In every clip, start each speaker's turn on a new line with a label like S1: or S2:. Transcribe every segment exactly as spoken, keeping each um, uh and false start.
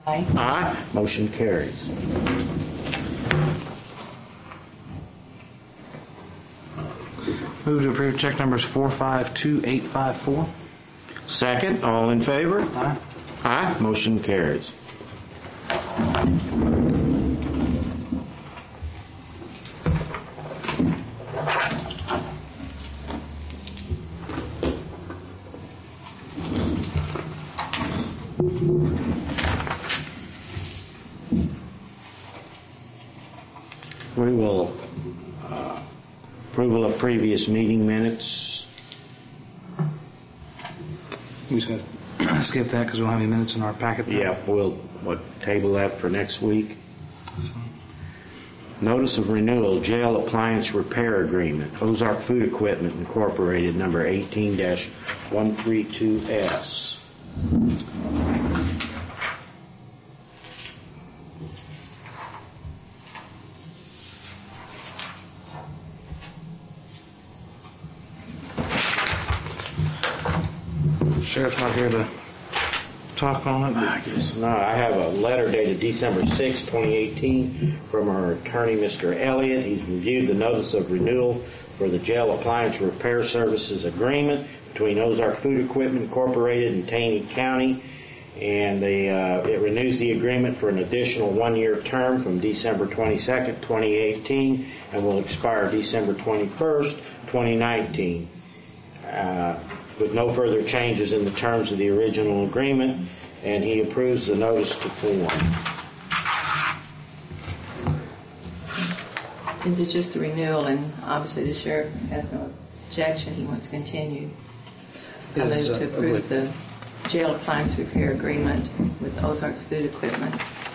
S1: Aye.
S2: Aye. Motion carries.
S3: Move to approve check numbers four five two eight five four.
S2: Second, all in favor?
S3: Aye.
S2: Aye. Motion carries. We will uh, approval of previous meeting minutes.
S3: We just gonna skip that because we don't have any minutes in our packet. There.
S2: Yeah, we'll what, table that for next week. Notice of renewal, jail appliance repair agreement, Ozark Food Equipment Incorporated, number eighteen dash one thirty-two S.
S3: Sheriff's not here to talk on it.
S2: I guess not. I have a letter dated December sixth, twenty eighteen from our attorney, Mister Elliott. He's reviewed the notice of renewal for the jail appliance repair services agreement between Ozark Food Equipment Incorporated and Taney County. And they, uh, it renews the agreement for an additional one-year term from December twenty-second, twenty eighteen, and will expire December twenty-first, twenty nineteen. Uh, with no further changes in the terms of the original agreement, and he approves the notice to form.
S1: Since it's just a renewal, and obviously the sheriff has no objection, he wants to continue. I move
S3: Is, uh,
S1: to approve
S3: wait.
S1: the jail appliance repair agreement with Ozark's Food Equipment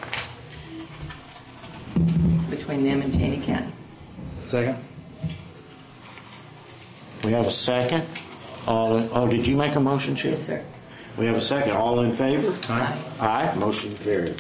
S1: between them and Taney County.
S3: Second.
S2: We have a second. All in, oh, did you make a motion, Chip?
S1: Yes, sir.
S2: We have a second. All in favor?
S1: Aye.
S2: Aye. Motion carries.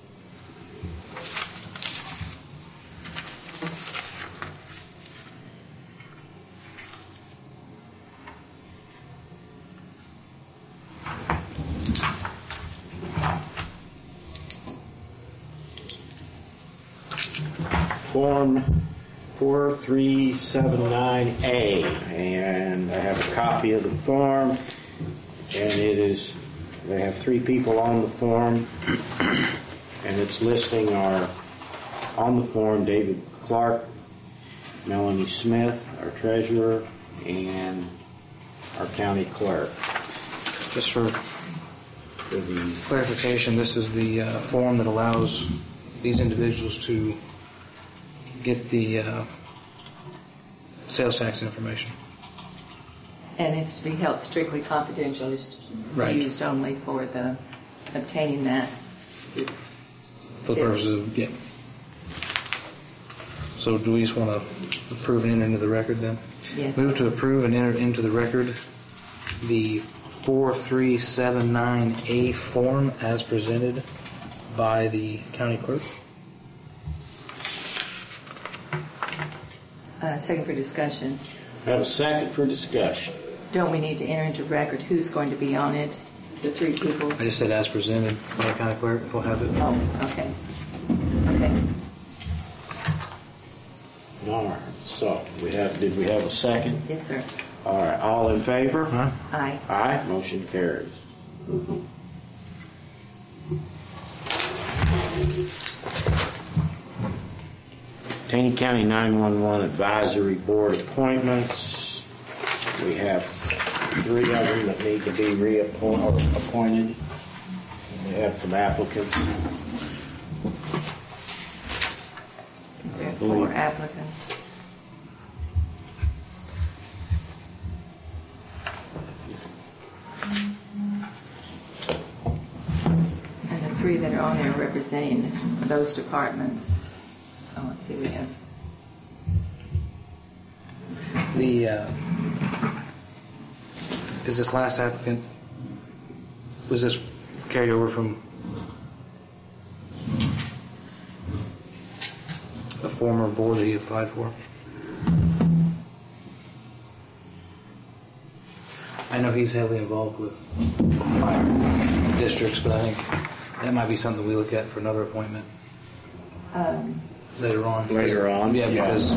S2: Form four three seven nine A, and I have a copy of the form, and it is, they have three people on the form, and it's listing our, on the form, David Clark, Melanie Smith, our treasurer, and our county clerk.
S3: Just for
S2: For the,
S3: clarification, this is the uh, form that allows these individuals to get the uh, sales tax information.
S1: And it's to be held strictly confidential. It's
S3: Right.
S1: used only for the obtaining that.
S3: For the
S1: Yeah.
S3: purposes of, yeah. So do we just want to approve and enter into the record then?
S1: Yes.
S3: Move to approve and enter into the record the four three seven nine A form as presented by the county clerk.
S1: Uh, second for discussion.
S2: I have a second for discussion.
S1: Don't we need to enter into record who's going to be on it? The three people?
S3: I just said as presented by the county clerk. We'll have it.
S1: Oh, okay. Okay.
S2: All right, so we have, did we have a second?
S1: Yes, sir.
S2: All right, all in favor?
S3: Huh?
S1: Aye.
S2: Aye, motion carries. Taney County nine one one Advisory Board appointments. We have three of them that need to be reappointed or appointed. We have some applicants.
S1: There are four applicants. And the three that are on there representing those departments. Oh, let's see, we have
S3: The uh, is this last applicant, was this carried over from a former board that he applied for? I know he's heavily involved with fire districts, but I think That might be something we look at for another appointment
S1: Um,
S3: later on.
S2: Later on?
S3: Yeah,
S2: Yeah.
S3: because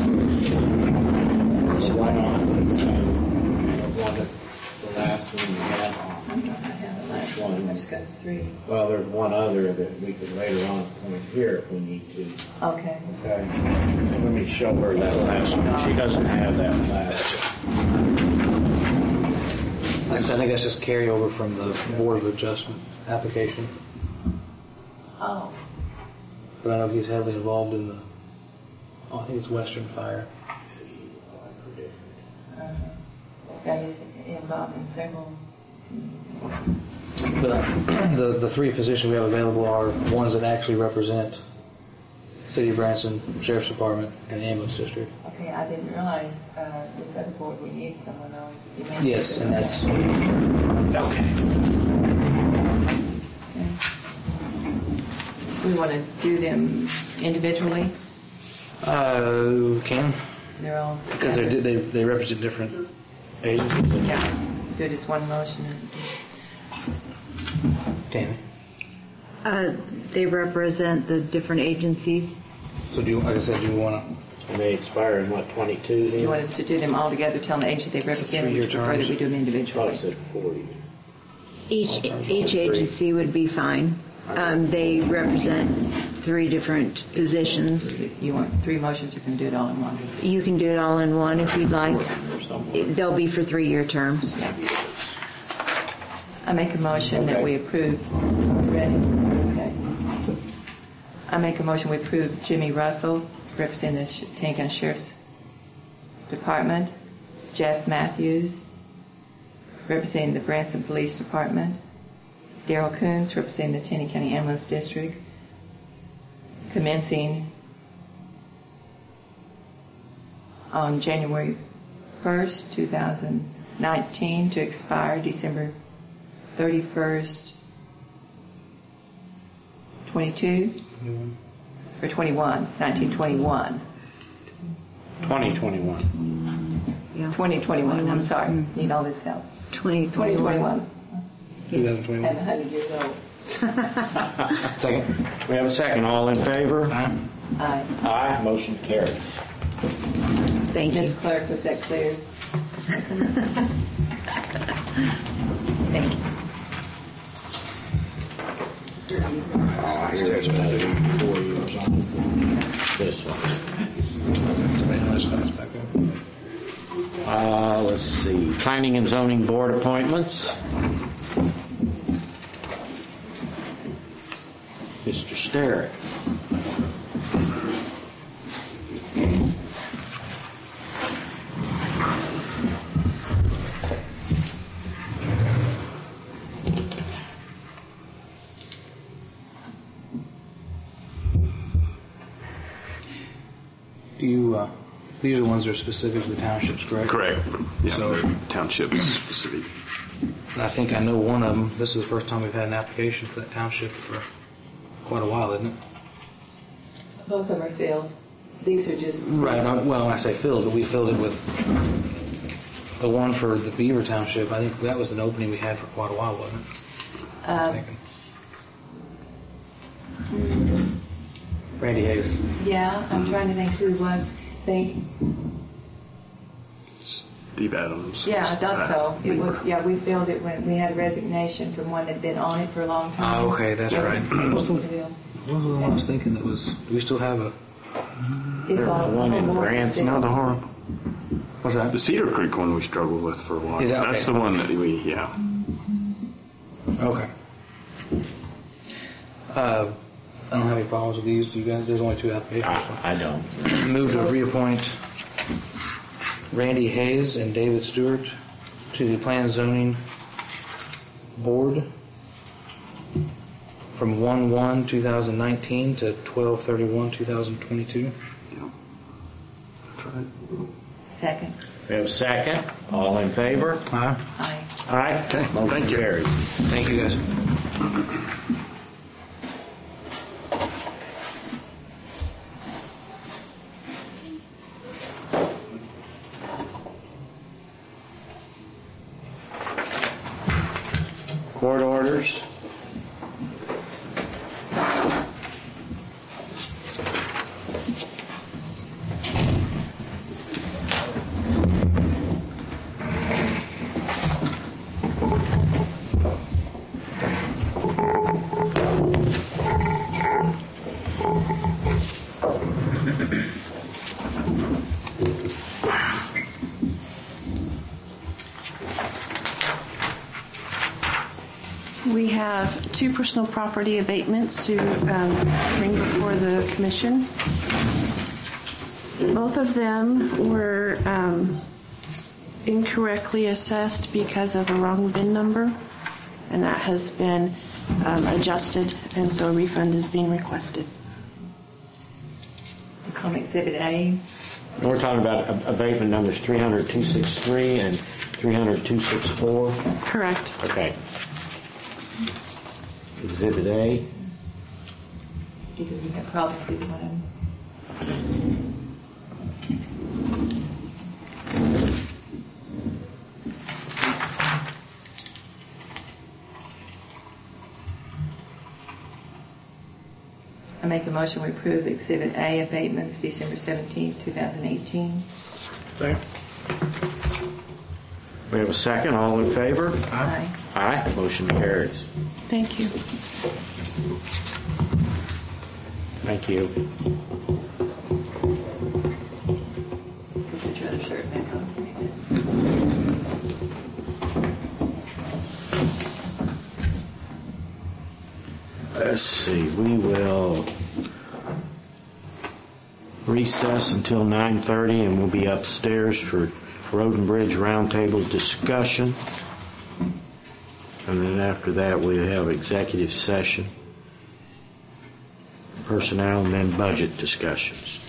S2: Why not? One that- The last one we had
S1: I
S2: on.
S1: don't have the last
S2: One.
S1: one. I just got three.
S2: Well, there's one other that we could later on appoint here if we need to.
S1: Okay.
S2: Okay. Let me show her that last one. She doesn't have that last.
S3: like I said, I think that's just carryover from the Board of Adjustment application.
S1: Oh.
S3: But I know he's heavily involved in the, oh, I think it's Western Fire.
S1: Uh, yeah, he's involved in several.
S3: But uh, the, the three positions we have available are ones that actually represent City of Branson, Sheriff's Department, and the Ambulance District.
S1: Okay, I didn't realize uh, this other board we need someone on. You mentioned
S3: Yes,
S1: it.
S3: and that's,
S2: Okay.
S1: We want to do them individually.
S3: uh, can,
S1: They're all
S3: because they
S1: together.
S3: they they represent different agencies.
S1: Yeah, do it as one motion.
S3: Tammy.
S4: Uh, They represent the different agencies.
S3: So do you, like I said, do you want
S2: And they expire in what, twenty-two
S1: Do you want
S2: then?
S1: us to do them all together, tell the agency they represent, or
S3: three-year
S1: would you prefer
S3: terms.
S1: that we do them
S2: Oh,
S1: individually?
S2: it said forty.
S4: Each each agency would be fine. Um, They represent three different positions.
S1: You want three motions, you can do it all in one.
S4: You can do it all in one if you'd like.
S2: Or something.
S4: They'll be for three-year terms.
S1: I make a motion that
S2: Okay.
S1: we approve. Ready? Okay. I make a motion we approve Jimmy Russell, representing the Sh- Tank Sheriff's Department, Jeff Matthews, representing the Branson Police Department, Darrell Coons, representing the Taney County Ambulance District, commencing on January first, two thousand nineteen, to expire December thirty-first, twenty-two,
S3: to?
S1: or twenty-one, nineteen twenty-one.
S2: twenty twenty-one.
S4: Yeah.
S1: twenty twenty-one, I'm sorry, need all this help.
S4: twenty
S1: twenty
S4: twenty-one.
S1: twenty-one.
S3: twenty
S1: I'm
S3: twenty-one.
S1: one hundred years old.
S3: Second.
S2: We have a second. All in favor?
S3: Aye.
S1: Aye.
S2: Aye. Motion carried.
S4: Thank you.
S1: Miss Clerk, was that clear?
S4: Thank you.
S2: Oh, here's another one, four years on this one.
S3: Somebody else comes back up.
S2: Uh, let's see, Planning and Zoning Board appointments. Mister Sterrett.
S3: Do you, uh, these are the ones that are specific to the townships, correct?
S5: Correct. Yeah,
S3: So-
S5: they're township specific.
S3: And I think I know one of them. This is the first time we've had an application for that township for quite a while, isn't it?
S1: Both of them are filled. These are just.
S3: Right. uh, Well, I say filled, but we filled it with the one for the Beaver Township. I think that was an opening we had for quite a while, wasn't it? I'm
S1: Um,
S3: thinking. Randy Hayes.
S1: yeah, I'm trying to think who it was. They,
S5: Steve Adams.
S1: yeah, I thought so.
S5: Passed.
S1: It was, yeah, we filled it when we had a resignation from one that'd been on it for a long time.
S3: Oh, okay, that's right.
S1: Wasn't-
S3: What's the-
S1: filled.
S3: What was the one I was thinking that was? Do we still have a?
S1: It's on.
S2: one in
S1: on
S2: Branson.
S1: still.
S5: No, the horn.
S3: What's that?
S5: The Cedar Creek one we struggled with for a while.
S3: Is that-
S5: That's
S3: okay.
S5: the one that we, yeah.
S3: Okay. Uh, I don't have any problems with these. Do you guys? There's only two applications.
S2: I I don't.
S3: Move to reappoint Randy Hayes and David Stewart to the Plan and Zoning Board from one one two thousand nineteen to twelve thirty-one two thousand twenty-two.
S5: Yeah. That's right.
S1: Second.
S2: We have a second. All in favor?
S3: Aye.
S1: Aye.
S2: Aye.
S5: Okay,
S2: Motion
S5: thank you.
S2: carried.
S3: Thank you, guys.
S2: Court orders.
S6: two personal property abatements to um, bring before the commission. Both of them were um, incorrectly assessed because of a wrong V I N number, and that has been um, adjusted, and so a refund is being requested.
S1: On Exhibit A.
S2: We're talking about ab- abatement numbers three hundred two sixty-three and three hundred two sixty-four.
S6: Correct.
S2: Okay. Exhibit A.
S1: Because we have problems with one of them. I make a motion we approve Exhibit A abatements December seventeenth, twenty eighteen.
S2: There. We have a second. All in favor?
S1: Aye.
S2: Aye. Motion carries.
S6: Thank you.
S2: Thank you.
S1: Put your other shirt back on.
S2: Let's see. We will recess until nine thirty, and we'll be upstairs for Road and Bridge Roundtable discussion. And then after that, we'll have executive session, personnel, and then budget discussions.